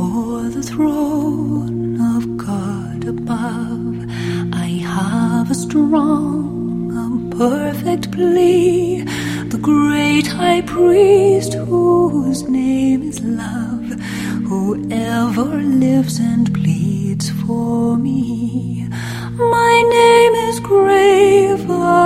before the throne of God above, I have a strong and perfect plea. The great high priest whose name is love, who ever lives and pleads for me. My name is graven